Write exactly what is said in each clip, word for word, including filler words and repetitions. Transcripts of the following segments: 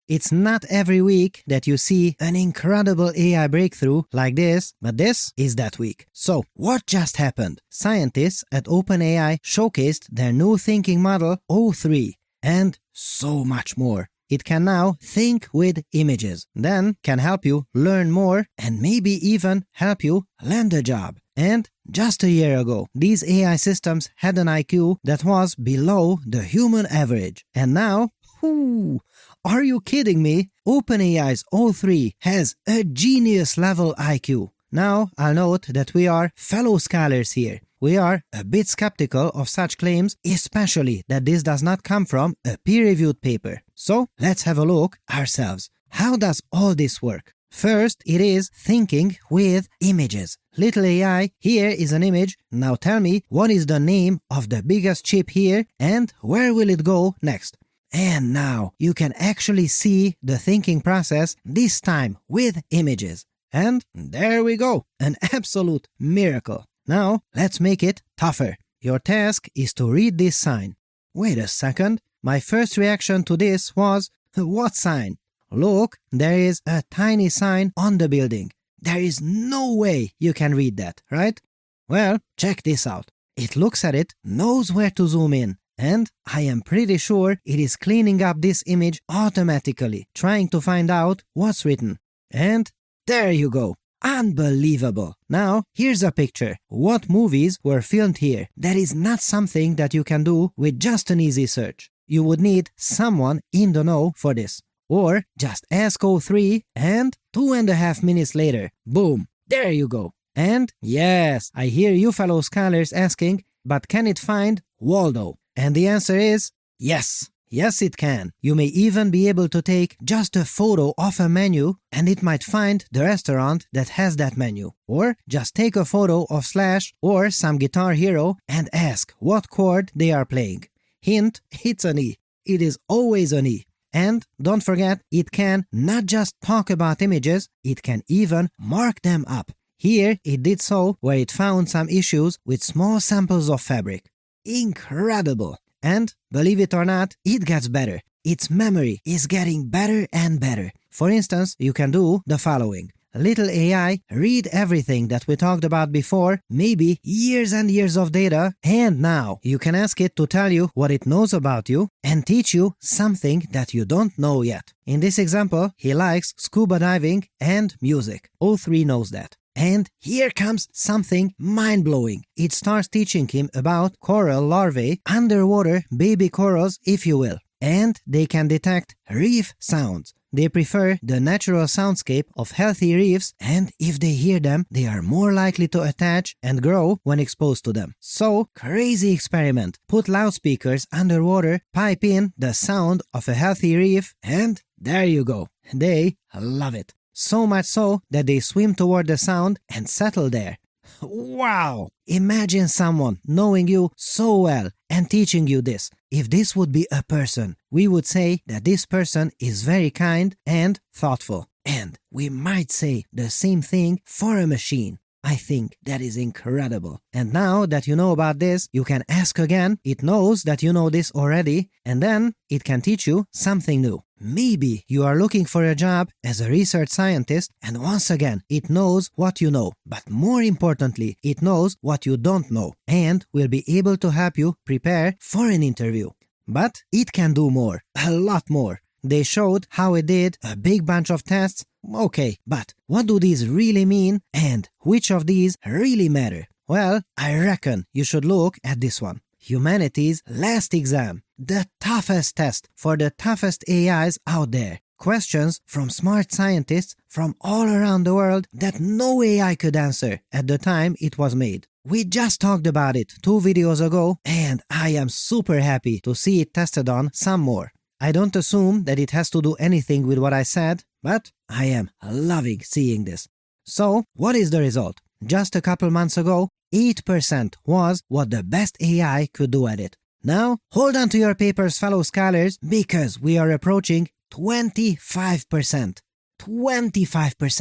It's not every week that you see an incredible A I breakthrough like this, but this is that week. So, what just happened? Scientists at OpenAI showcased their new thinking model O three, and so much more. It can now think with images, then can help you learn more and maybe even help you land a job. And just a year ago, these A I systems had an I Q that was below the human average. And now, whoo, are you kidding me? OpenAI's O three has a genius-level I Q. Now, I'll note that we are fellow scholars here. We are a bit skeptical of such claims, especially that this does not come from a peer-reviewed paper. So, let's have a look ourselves. How does all this work? First, it is thinking with images. Little A I, here is an image. Now tell me, what is the name of the biggest chip here and where will it go next? And now you can actually see the thinking process, this time with images. And there we go, an absolute miracle. Now let's make it tougher. Your task is to read this sign. Wait a second, my first reaction to this was, what sign? Look, there is a tiny sign on the building. There is no way you can read that, right? Well, check this out. It looks at it, knows where to zoom in. And I am pretty sure it is cleaning up this image automatically, trying to find out what's written. And there you go. Unbelievable. Now, here's a picture. What movies were filmed here? That is not something that you can do with just an easy search. You would need someone in the know for this. Or just ask O three and two and a half minutes later, boom, there you go. And yes, I hear you fellow scholars asking, but can it find Waldo? And the answer is yes. Yes, it can. You may even be able to take just a photo of a menu and it might find the restaurant that has that menu. Or just take a photo of Slash or some Guitar Hero and ask what chord they are playing. Hint, it's an E. It is always an E. And don't forget, it can not just talk about images, it can even mark them up. Here, it did so where it found some issues with small samples of fabric. Incredible! And, believe it or not, it gets better. Its memory is getting better and better. For instance, you can do the following. Little A I, read everything that we talked about before, maybe years and years of data, and now you can ask it to tell you what it knows about you and teach you something that you don't know yet. In this example, he likes scuba diving and music. O three knows that. And here comes something mind-blowing. It starts teaching him about coral larvae, underwater baby corals if you will. And they can detect reef sounds. They prefer the natural soundscape of healthy reefs, and if they hear them, they are more likely to attach and grow when exposed to them. So, crazy experiment. Put loudspeakers underwater, pipe in the sound of a healthy reef, and there you go. They love it. So much so that they swim toward the sound and settle there. Wow! Imagine someone knowing you so well and teaching you this. If this would be a person, we would say that this person is very kind and thoughtful. And we might say the same thing for a machine. I think that is incredible. And now that you know about this, you can ask again. It knows that you know this already, and then it can teach you something new. Maybe you are looking for a job as a research scientist, and once again, it knows what you know. But more importantly, it knows what you don't know, and will be able to help you prepare for an interview. But it can do more, a lot more. They showed how it did a big bunch of tests. Okay, but what do these really mean and which of these really matter? Well, I reckon you should look at this one. Humanity's last exam. The toughest test for the toughest A Is out there. Questions from smart scientists from all around the world that no A I could answer at the time it was made. We just talked about it two videos ago, and I am super happy to see it tested on some more. I don't assume that it has to do anything with what I said, but I am loving seeing this. So, what is the result? Just a couple months ago, eight percent was what the best A I could do at it. Now, hold on to your papers, fellow scholars, because we are approaching twenty-five percent. twenty-five percent.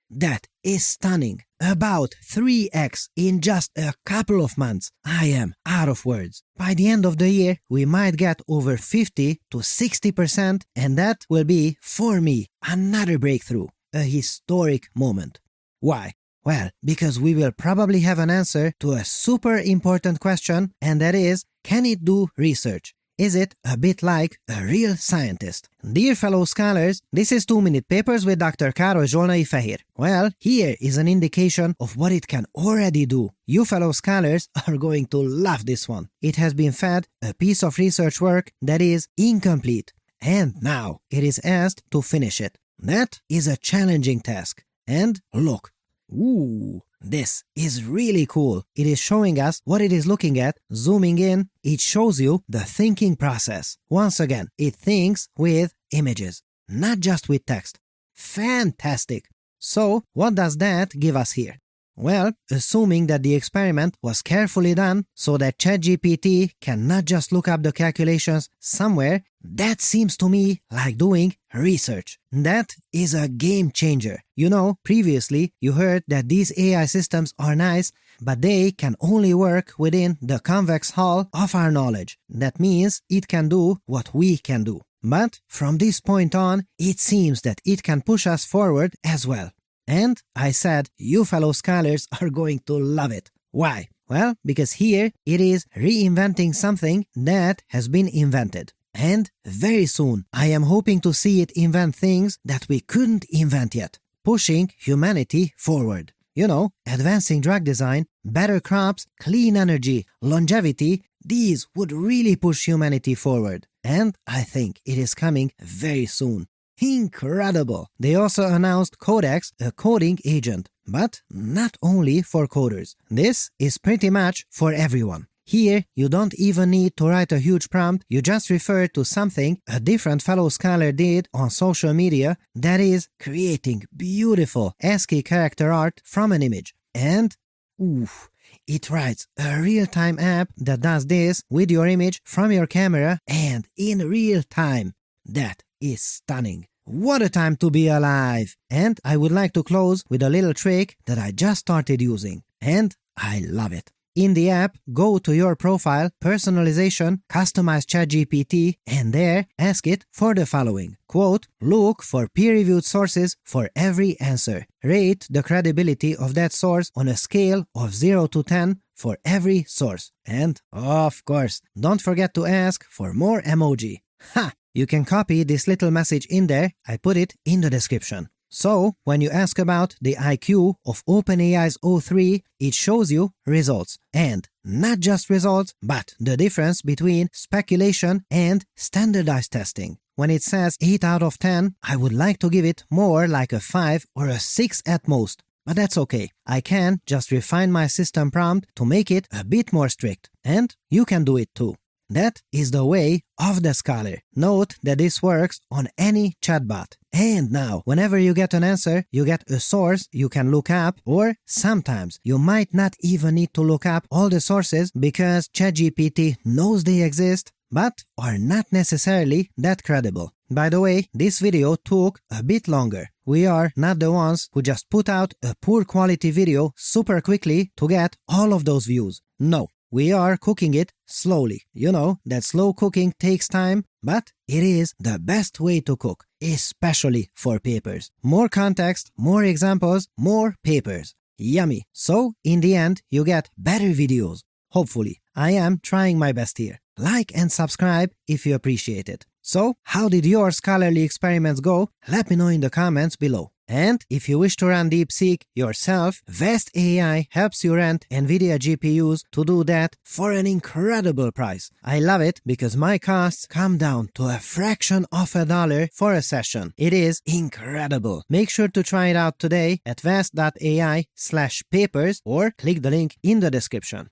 That is stunning. About three x in just a couple of months. I am out of words. By the end of the year, we might get over fifty to sixty percent, and that will be, for me, another breakthrough. A historic moment. Why? Well, because we will probably have an answer to a super important question, and that is, can it do research? Is it a bit like a real scientist? Dear fellow scholars, this is two minute Papers with Doctor Károly Zsolnai Fehér. Well, here is an indication of what it can already do. You fellow scholars are going to love this one. It has been fed a piece of research work that is incomplete, and now it is asked to finish it. That is a challenging task. And look. Ooh, this is really cool. It is showing us what it is looking at. Zooming in, it shows you the thinking process. Once again, it thinks with images, not just with text. Fantastic! So, what does that give us here? Well, assuming that the experiment was carefully done so that ChatGPT can not just look up the calculations somewhere, that seems to me like doing research. That is a game changer. You know, previously you heard that these A I systems are nice, but they can only work within the convex hull of our knowledge. That means it can do what we can do. But from this point on, it seems that it can push us forward as well. And I said, you fellow scholars are going to love it. Why? Well, because here it is reinventing something that has been invented. And very soon, I am hoping to see it invent things that we couldn't invent yet, pushing humanity forward. You know, advancing drug design, better crops, clean energy, longevity, these would really push humanity forward. And I think it is coming very soon. Incredible! They also announced Codex, a coding agent, but not only for coders. This is pretty much for everyone. Here, you don't even need to write a huge prompt, you just refer to something a different fellow scholar did on social media, that is, creating beautiful ASCII character art from an image. And, oof, it writes a real-time app that does this with your image from your camera and in real time. That is stunning. What a time to be alive! And I would like to close with a little trick that I just started using. And I love it. In the app, go to your profile, personalization, customize ChatGPT, and there ask it for the following. Quote, look for peer-reviewed sources for every answer. Rate the credibility of that source on a scale of zero to ten for every source. And, of course, don't forget to ask for more emoji. Ha! You can copy this little message in there, I put it in the description. So, when you ask about the I Q of OpenAI's O three, it shows you results. And not just results, but the difference between speculation and standardized testing. When it says eight out of ten, I would like to give it more like a five or a six at most. But that's okay. I can just refine my system prompt to make it a bit more strict. And you can do it too. That is the way of the scholar. Note that this works on any chatbot. And now, whenever you get an answer, you get a source you can look up, or sometimes you might not even need to look up all the sources because ChatGPT knows they exist, but are not necessarily that credible. By the way, this video took a bit longer. We are not the ones who just put out a poor quality video super quickly to get all of those views. No. We are cooking it slowly. You know that slow cooking takes time, but it is the best way to cook, especially for papers. More context, more examples, more papers. Yummy. So, in the end, you get better videos. Hopefully. I am trying my best here. Like and subscribe if you appreciate it. So, how did your scholarly experiments go? Let me know in the comments below. And if you wish to run DeepSeek yourself, Vest A I helps you rent NVIDIA G P Us to do that for an incredible price. I love it because my costs come down to a fraction of a dollar for a session. It is incredible. Make sure to try it out today at vest dot A I slash papers or click the link in the description.